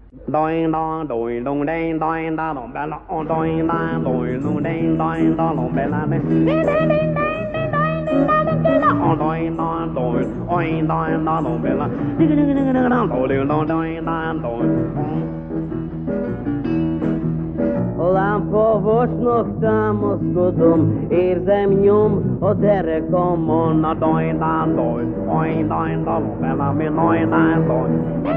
Doing da doing dong dang doing da dong bella doing da doing dong dang doing da dong bella doing da doing da dong bella doing da Lámpavosnak támaszkodom, érzem nyom a derekamon, a dajdándoj, ajdándalom, elami dajdándoj,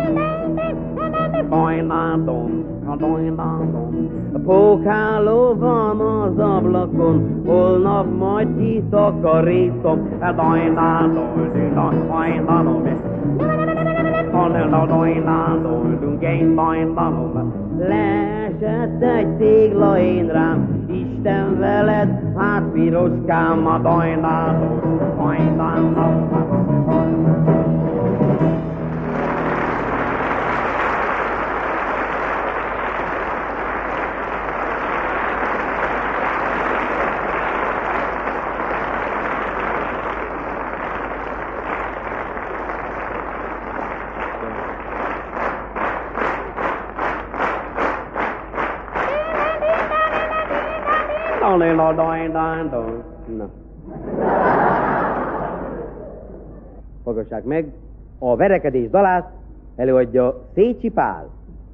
dajdándom, a dajdándom. Pókáló van az ablakon, holnap majd kitakarítom, a dajdándoj, dajdándom, leesett egy tégla én rám, Isten veled, hát piroskám a dajnádon, dajnádon. Na. Hallgassák meg, a verekedés dalát előadja Szécsi Pál.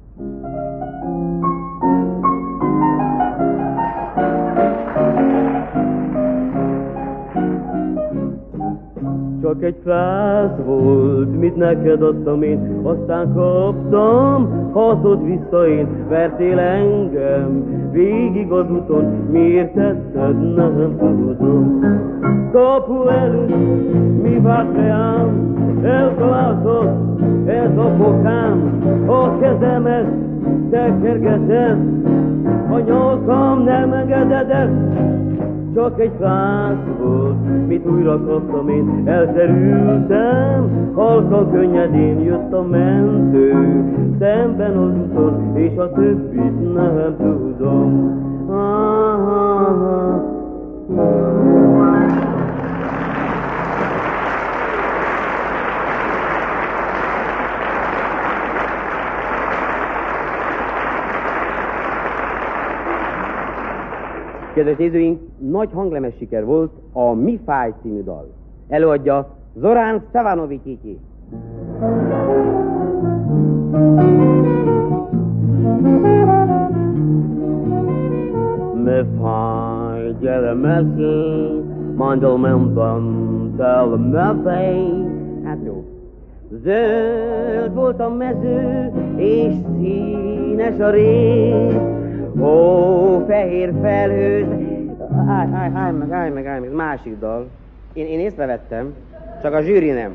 Csak egy frász volt, mit neked adtam én, aztán kaptam, hatod vissza én, vertél engem végig az úton, miért tetted, nem tudom. Kapu előtt mi várt reám, elkalázott ez a bokám, a kezemet tekergeted, a nyolkam nem engedett. Csak egy frász volt, mit újra kaptam én, elterültem, halkan könnyedén jött a mentő, szemben az úton, és a többit nem tudom. Kedves nézőink, nagy hanglemes siker volt a Mi fáj című dal. Előadja Zorán Szavanovics. Mi fáj, gyere mesélj, mandolmemben tel fej. Hát jó. Zöld volt a mező, és színes a rég. Ó, fehér felhőz... Állj meg, másik dal. Én észrevettem, csak a zsűri nem.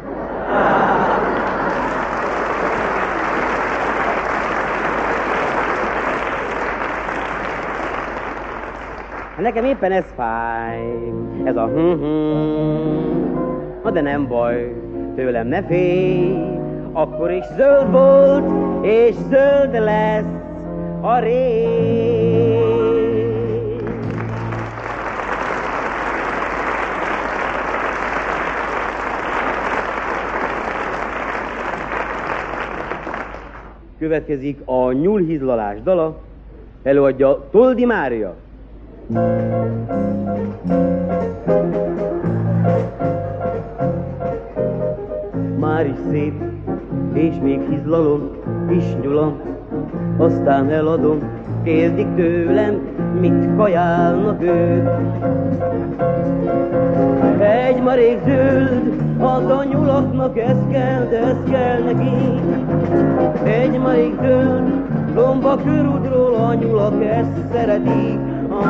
Nekem éppen ez fáj, ez a Na de nem baj, tőlem ne félj, akkor is zöld volt, és zöld lesz a rég. Következik a nyúlhizlalás dala, előadja Toldi Mária. Már is szép, és még hizlalom, is nyulam, aztán eladom, kérdik tőlem, mit kajálnak ők. Egy marék zöld, az a nyulaknak ez kell, de ez kell neki. Egy marék zöld, lomba körútról a nyulak ezt szeretik.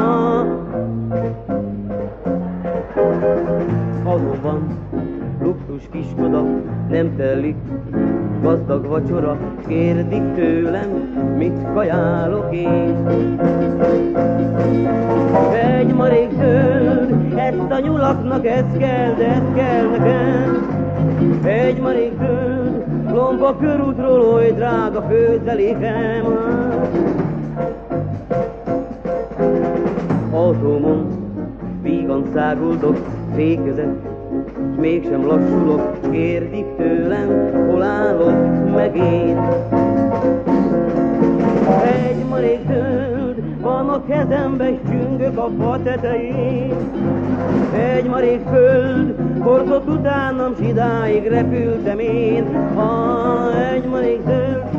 Azonban luxus kiskoda nem telik, gazdag vacsora, kérdik tőlem, mit kajálok én. Egy marék zöld, ezt a nyulaknak ez kell, de ez kell nekem. Egy marék zöld, lomba körútról, oly drága főzelékem. Autómon vígan száguldok, fékezek, s mégsem lassulok, kérdik tőlem, hol állok meg én. kezembe csüngök a fa tetején. Egy marék föld horzott utánam, s idáig repültem én. Egy marék föld